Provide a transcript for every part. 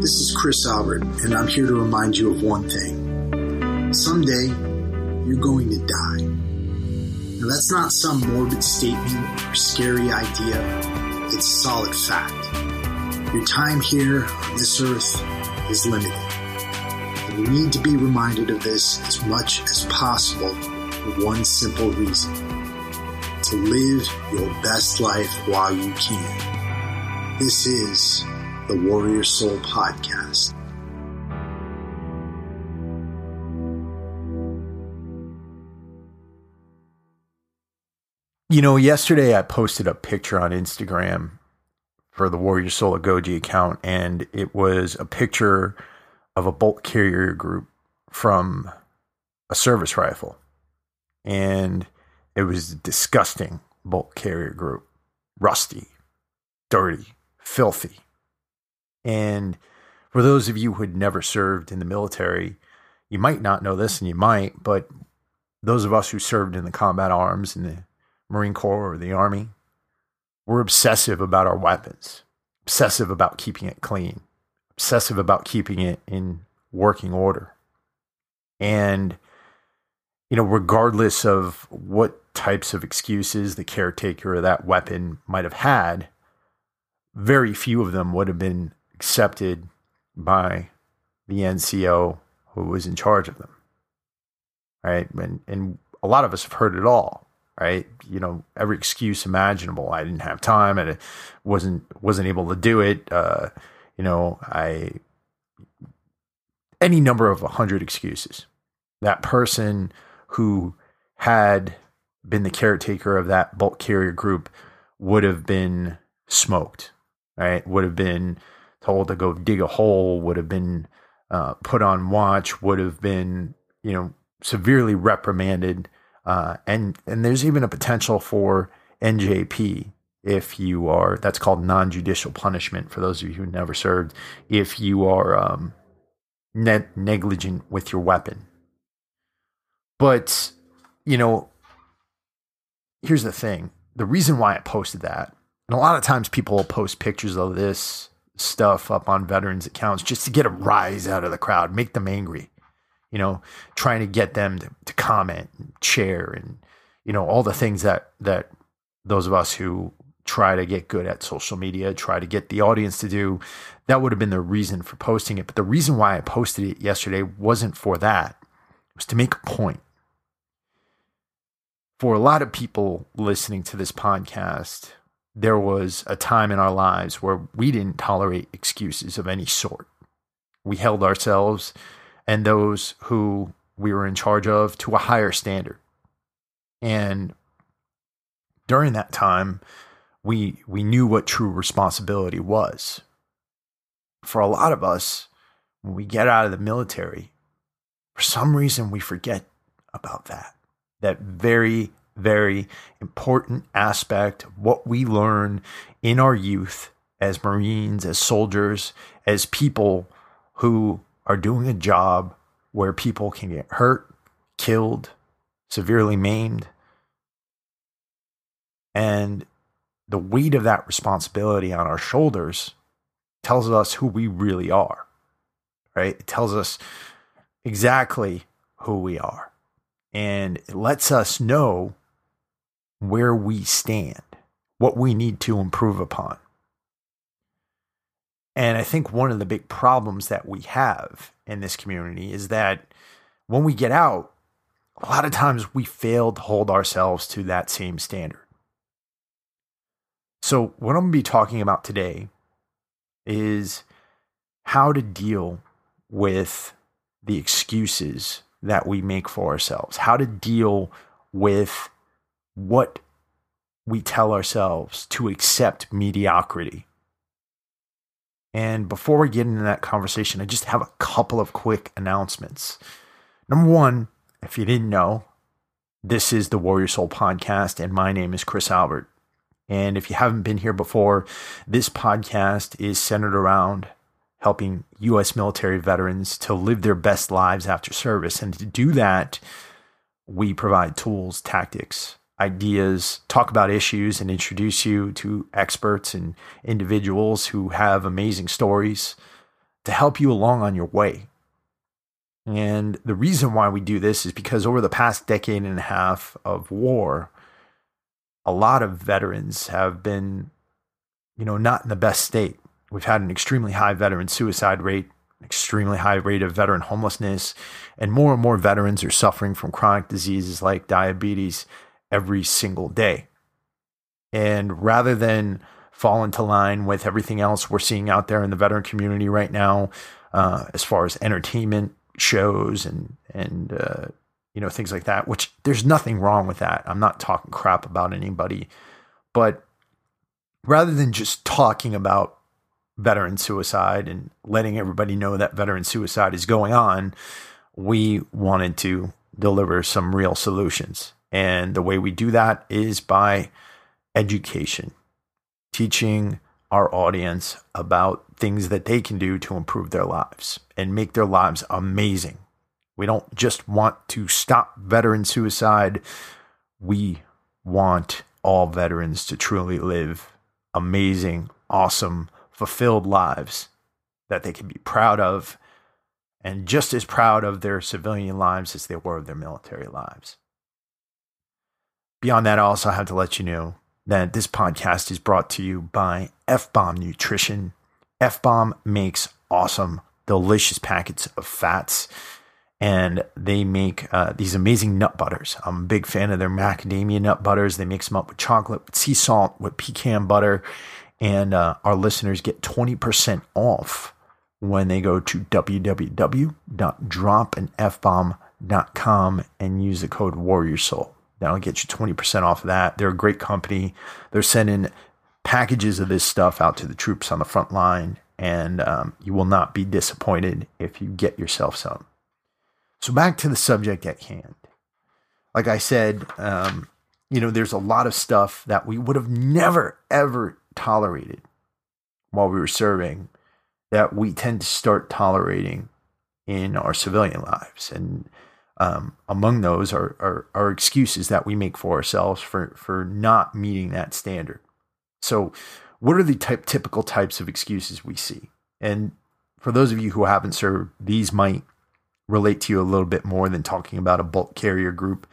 This is Chris Albert, and I'm here to remind you of one thing. Someday, you're going to die. Now, that's not some morbid statement or scary idea. It's solid fact. Your time here on this earth is limited. And you need to be reminded of this as much as possible for one simple reason. To live your best life while you can. This is the Warrior Soul Podcast. You know, yesterday I posted a picture on Instagram for the Warrior Soul Agoji account, and it was a picture of a bolt carrier group from a service rifle. And it was a disgusting bolt carrier group. Rusty, dirty, filthy. And for those of you who had never served in the military, you might not know this, and you might, but those of us who served in the combat arms in the Marine Corps or the Army, we're obsessive about our weapons, obsessive about keeping it clean, obsessive about keeping it in working order. And, you know, regardless of what types of excuses the caretaker of that weapon might have had, very few of them would have been accepted by the NCO who was in charge of them, right? And a lot of us have heard it all, right? You know, every excuse imaginable. I didn't have time, and I wasn't able to do it. Any number of 100 excuses. That person who had been the caretaker of that bolt carrier group would have been smoked, right? Would have been told to go dig a hole, would have been put on watch, would have been, you know, severely reprimanded. And there's even a potential for NJP if you are, that's called non-judicial punishment for those of you who never served, if you are negligent with your weapon. But, you know, here's the thing. The reason why I posted that, and a lot of times people will post pictures of this stuff up on veterans accounts just to get a rise out of the crowd, make them angry, you know, trying to get them to comment and share and, you know, all the things that those of us who try to get good at social media, try to get the audience to do. That would have been the reason for posting it. But the reason why I posted it yesterday wasn't for that. It was to make a point. For a lot of people listening to this podcast, there was a time in our lives where we didn't tolerate excuses of any sort. We held ourselves and those who we were in charge of to a higher standard. And during that time, we knew what true responsibility was. For a lot of us, when we get out of the military, for some reason we forget about that very, very important aspect of what we learn in our youth as Marines, as soldiers, as people who are doing a job where people can get hurt, killed, severely maimed. And the weight of that responsibility on our shoulders tells us who we really are, right? It tells us exactly who we are. And it lets us know where we stand, what we need to improve upon. And I think one of the big problems that we have in this community is that when we get out, a lot of times we fail to hold ourselves to that same standard. So what I'm going to be talking about today is how to deal with the excuses that we make for ourselves, how to deal with what we tell ourselves to accept mediocrity. And before we get into that conversation, I just have a couple of quick announcements. Number one, if you didn't know, this is the Warrior Soul Podcast, and my name is Chris Albert. And if you haven't been here before, this podcast is centered around helping U.S. military veterans to live their best lives after service. And to do that, we provide tools, tactics, ideas, talk about issues, and introduce you to experts and individuals who have amazing stories to help you along on your way. And the reason why we do this is because over the past decade and a half of war, a lot of veterans have been, not in the best state. We've had an extremely high veteran suicide rate, extremely high rate of veteran homelessness, and more veterans are suffering from chronic diseases like diabetes every single day. And rather than fall into line with everything else we're seeing out there in the veteran community right now, as far as entertainment shows and things like that, which there's nothing wrong with that. I'm not talking crap about anybody, but rather than just talking about veteran suicide and letting everybody know that veteran suicide is going on, we wanted to deliver some real solutions. And the way we do that is by education, teaching our audience about things that they can do to improve their lives and make their lives amazing. We don't just want to stop veteran suicide. We want all veterans to truly live amazing, awesome, fulfilled lives that they can be proud of, and just as proud of their civilian lives as they were of their military lives. Beyond that, I also have to let you know that this podcast is brought to you by F-Bomb Nutrition. F-Bomb makes awesome, delicious packets of fats, and they make these amazing nut butters. I'm a big fan of their macadamia nut butters. They mix them up with chocolate, with sea salt, with pecan butter, and our listeners get 20% off when they go to www.dropandfbomb.com and use the code WarriorSoul. That'll get you 20% off of that. They're a great company. They're sending packages of this stuff out to the troops on the front line, and you will not be disappointed if you get yourself some. So back to the subject at hand. Like I said, there's a lot of stuff that we would have never, ever tolerated while we were serving that we tend to start tolerating in our civilian lives. And among those are excuses that we make for ourselves for not meeting that standard. So what are the typical types of excuses we see? And for those of you who haven't served, these might relate to you a little bit more than talking about a bulk carrier group.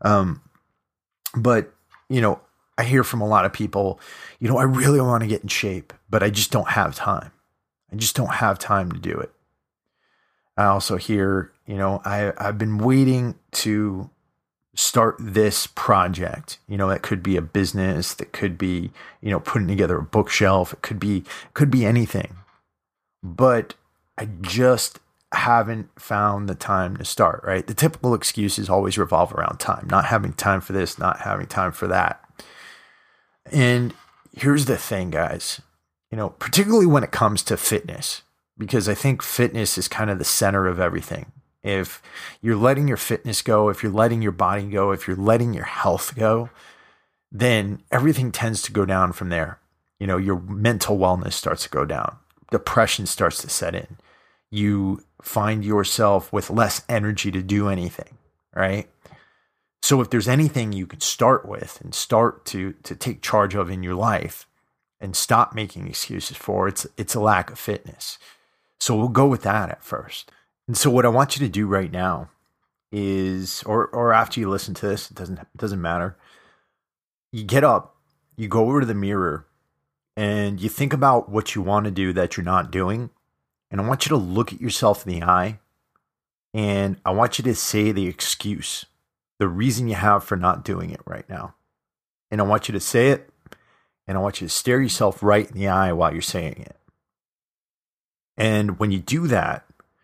But I hear from a lot of people, I really want to get in shape, but I just don't have time. I just don't have time to do it. I also hear, I've been waiting to start this project. That could be a business, that could be, putting together a bookshelf. It could be anything, but I just haven't found the time to start, right? The typical excuses always revolve around time, not having time for this, not having time for that. And here's the thing, guys, particularly when it comes to fitness, because I think fitness is kind of the center of everything. If you're letting your fitness go, if you're letting your body go, if you're letting your health go, then everything tends to go down from there. Your mental wellness starts to go down. Depression starts to set in. You find yourself with less energy to do anything, right? So if there's anything you can start with and start to take charge of in your life and stop making excuses for, it's a lack of fitness. So we'll go with that at first. And so what I want you to do right now is, or after you listen to this, it doesn't matter. You get up, you go over to the mirror, and you think about what you want to do that you're not doing. And I want you to look at yourself in the eye, and I want you to say the excuse, the reason you have for not doing it right now. And I want you to say it, and I want you to stare yourself right in the eye while you're saying it. And when you do that,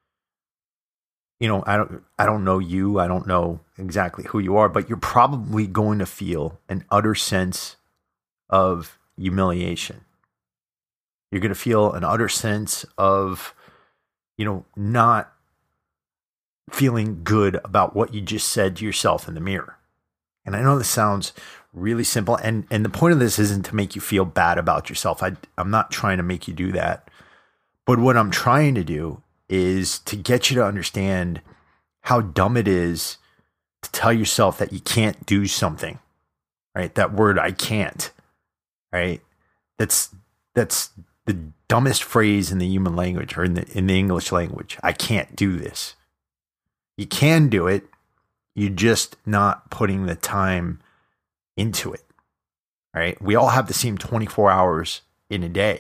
I don't know you, I don't know exactly who you are, but you're probably going to feel an utter sense of humiliation. You're going to feel an utter sense of, not feeling good about what you just said to yourself in the mirror. And I know this sounds really simple. And the point of this isn't to make you feel bad about yourself. I'm not trying to make you do that. But what I'm trying to do is to get you to understand how dumb it is to tell yourself that you can't do something, right? That word, I can't, right? That's the dumbest phrase in the human language or in the English language. I can't do this. You can do it. You're just not putting the time into it. All right. We all have the same 24 hours in a day.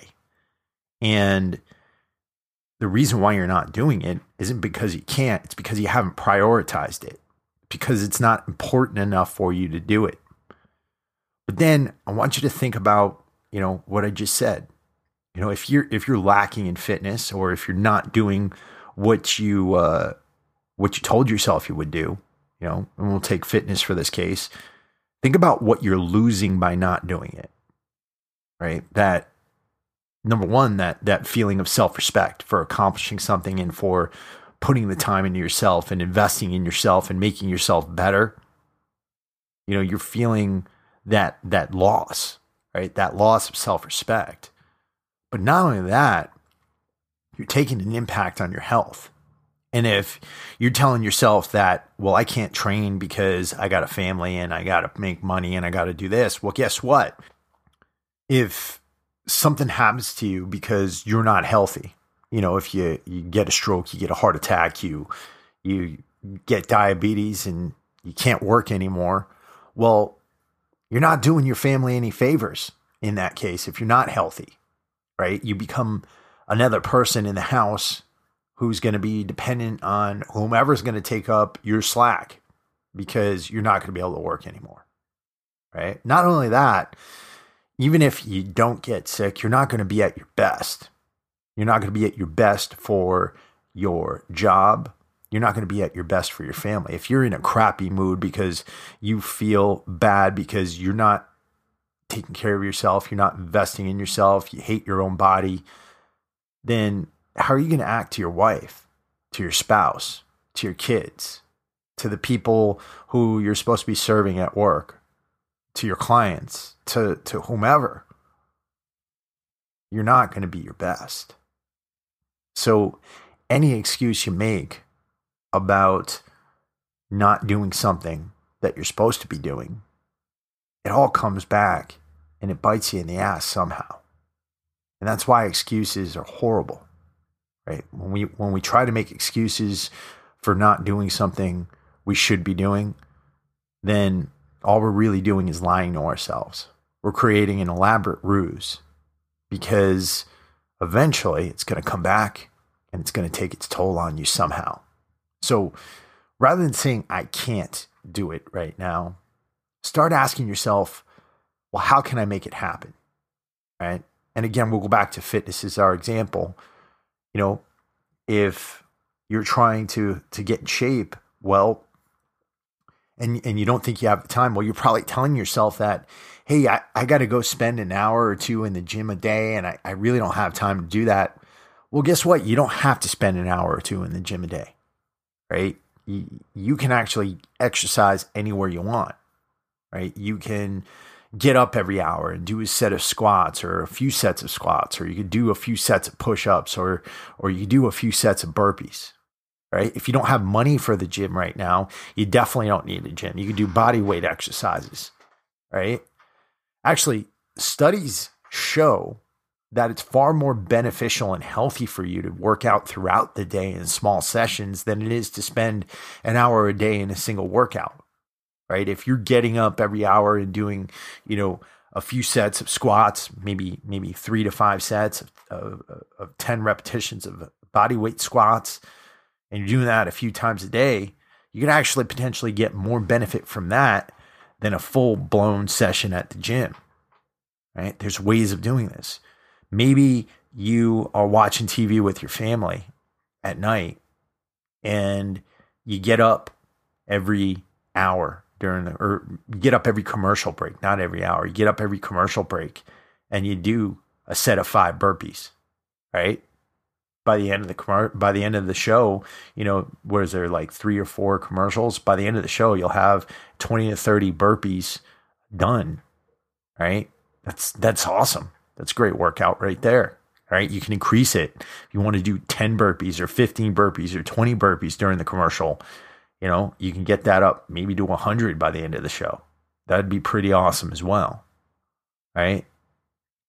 And the reason why you're not doing it isn't because you can't. It's because you haven't prioritized it, because it's not important enough for you to do it. But then I want you to think about, what I just said. If you're lacking in fitness, or if you're not doing what you told yourself you would do, and we'll take fitness for this case. Think about what you're losing by not doing it, right? That, number one, that feeling of self-respect for accomplishing something and for putting the time into yourself and investing in yourself and making yourself better. You're feeling that loss, right? That loss of self-respect. But not only that, you're taking an impact on your health. And if you're telling yourself that, well, I can't train because I got a family and I got to make money and I got to do this. Well, guess what? If something happens to you because you're not healthy, if you get a stroke, you get a heart attack, you get diabetes and you can't work anymore. Well, you're not doing your family any favors in that case if you're not healthy, right? You become another person in the house who's going to be dependent on whomever's going to take up your slack because you're not going to be able to work anymore, right? Not only that, even if you don't get sick, you're not going to be at your best. You're not going to be at your best for your job. You're not going to be at your best for your family. If you're in a crappy mood because you feel bad because you're not taking care of yourself, you're not investing in yourself, you hate your own body, then how are you going to act to your wife, to your spouse, to your kids, to the people who you're supposed to be serving at work, to your clients, to whomever? You're not going to be your best. So any excuse you make about not doing something that you're supposed to be doing, it all comes back and it bites you in the ass somehow. And that's why excuses are horrible. Right? When we try to make excuses for not doing something we should be doing, then all we're really doing is lying to ourselves. We're creating an elaborate ruse because eventually it's going to come back and it's going to take its toll on you somehow. So rather than saying, I can't do it right now, start asking yourself, well, how can I make it happen? Right? And again, we'll go back to fitness as our example. If you're trying to get in shape, well, and you don't think you have the time, well, you're probably telling yourself that, hey, I got to go spend an hour or two in the gym a day, and I really don't have time to do that. Well, guess what? You don't have to spend an hour or two in the gym a day, right? You can actually exercise anywhere you want, right? You can get up every hour and do a set of squats or a few sets of squats, or you could do a few sets of push-ups, or you do a few sets of burpees, right? If you don't have money for the gym right now, you definitely don't need a gym. You can do body weight exercises, right? Actually, studies show that it's far more beneficial and healthy for you to work out throughout the day in small sessions than it is to spend an hour a day in a single workout. Right? If you're getting up every hour and doing, a few sets of squats, maybe 3 to 5 sets of 10 repetitions of body weight squats, and you're doing that a few times a day, you can actually potentially get more benefit from that than a full blown session at the gym. Right? There's ways of doing this. Maybe you are watching TV with your family at night and you get up every hour or get up every commercial break, not every hour. You get up every commercial break and you do a set of 5 burpees, right? By the end of the show, was there like 3 or 4 commercials? By the end of the show, you'll have 20 to 30 burpees done, right? That's awesome. That's a great workout right there. All right. You can increase it. If you want to do 10 burpees or 15 burpees or 20 burpees during the commercial, you can get that up maybe to 100 by the end of the show. That'd be pretty awesome as well. Right.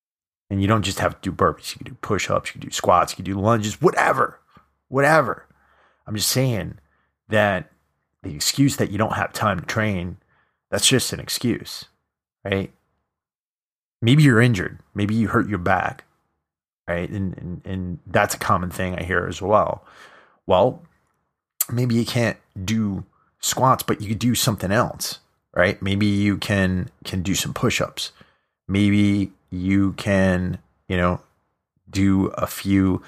And you don't just have to do burpees. You can do push-ups, you can do squats, you can do lunges, whatever. I'm just saying that the excuse that you don't have time to train, that's just an excuse, right? Maybe you're injured. Maybe you hurt your back, right? And that's a common thing I hear as well. Well, maybe you can't do squats, but you could do something else, right? Maybe you can do some push-ups. Maybe you can, do a few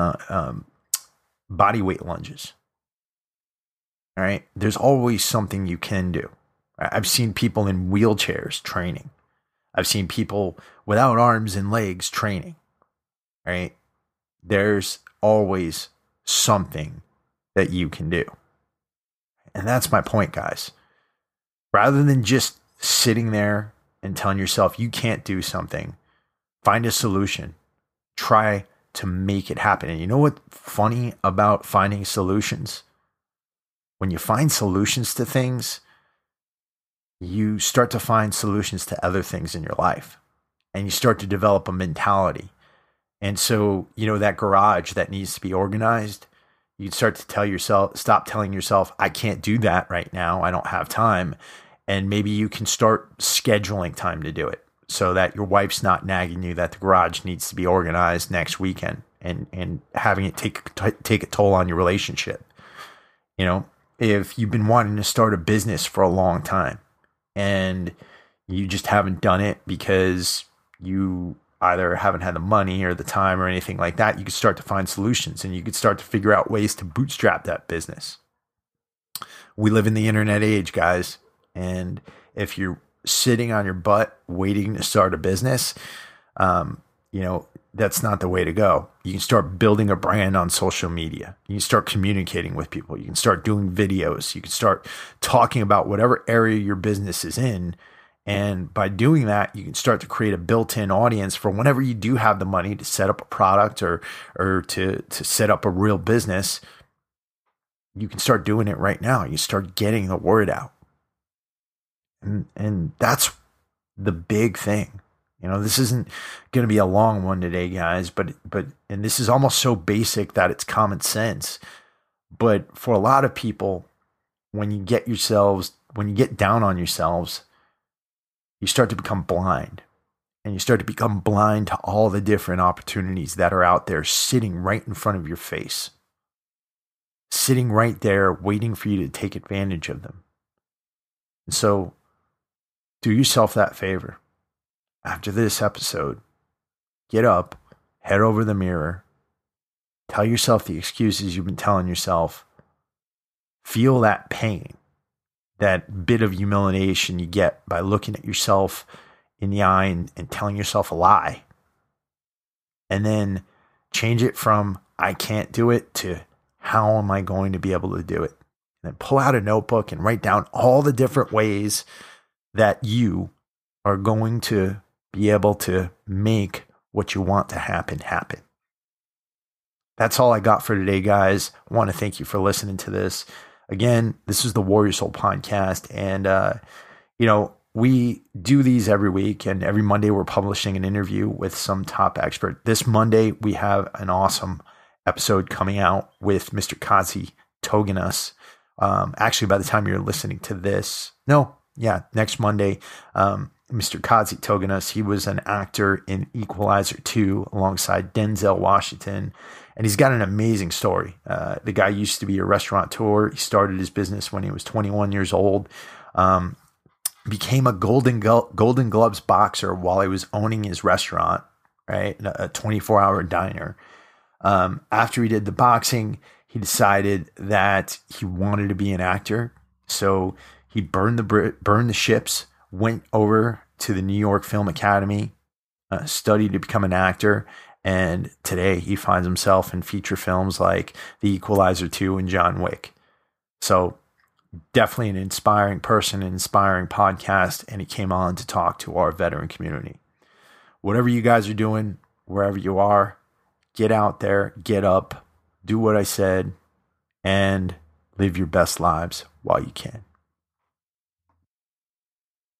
body weight lunges. All right. There's always something you can do. I've seen people in wheelchairs training. I've seen people without arms and legs training. All right. There's always something that you can do. And that's my point, guys. Rather than just sitting there and telling yourself you can't do something, find a solution. Try to make it happen. And you know what's funny about finding solutions? When you find solutions to things, you start to find solutions to other things in your life. And you start to develop a mentality. And so, that garage that needs to be organized, you start to stop telling yourself, I can't do that right now. I don't have time. And maybe you can start scheduling time to do it so that your wife's not nagging you that the garage needs to be organized next weekend and having it take a toll on your relationship. If you've been wanting to start a business for a long time and you just haven't done it because you either haven't had the money or the time or anything like that, you could start to find solutions and you could start to figure out ways to bootstrap that business. We live in the internet age, guys. And if you're sitting on your butt waiting to start a business, that's not the way to go. You can start building a brand on social media. You can start communicating with people. You can start doing videos. You can start talking about whatever area your business is in. And by doing that, you can start to create a built-in audience for whenever you do have the money to set up a product or to set up a real business. You can start doing it right now. You start getting the word out. And that's the big thing. This isn't going to be a long one today, guys, but this is almost so basic that it's common sense. But for a lot of people, when you get down on yourselves, you start to become blind, and you start to become blind to all the different opportunities that are out there sitting right in front of your face, sitting right there waiting for you to take advantage of them. And so do yourself that favor. After this episode, get up, head over the mirror, tell yourself the excuses you've been telling yourself, feel that pain, that bit of humiliation you get by looking at yourself in the eye and telling yourself a lie. And then change it from I can't do it to how am I going to be able to do it? And then pull out a notebook and write down all the different ways that you are going to be able to make what you want to happen. That's all I got for today, guys. I want to thank you for listening to this. Again, this is the Warrior Soul Podcast. And, we do these every week, and every Monday we're publishing an interview with some top expert. This Monday, we have an awesome episode coming out with Mr. Kazi Toganos. Actually, by the time you're listening to this, next Monday, Mr. Kazi Toganos, he was an actor in Equalizer 2 alongside Denzel Washington, and he's got an amazing story. The guy used to be a restaurateur. He started his business when he was 21 years old, became a Golden Gloves boxer while he was owning his restaurant, right? A 24-hour diner. After he did the boxing, he decided that he wanted to be an actor. So he burned the ships, went over to the New York Film Academy, studied to become an actor. And today he finds himself in feature films like The Equalizer 2 and John Wick. So definitely an inspiring person, an inspiring podcast. And he came on to talk to our veteran community. Whatever you guys are doing, wherever you are, get out there, get up, do what I said, and live your best lives while you can.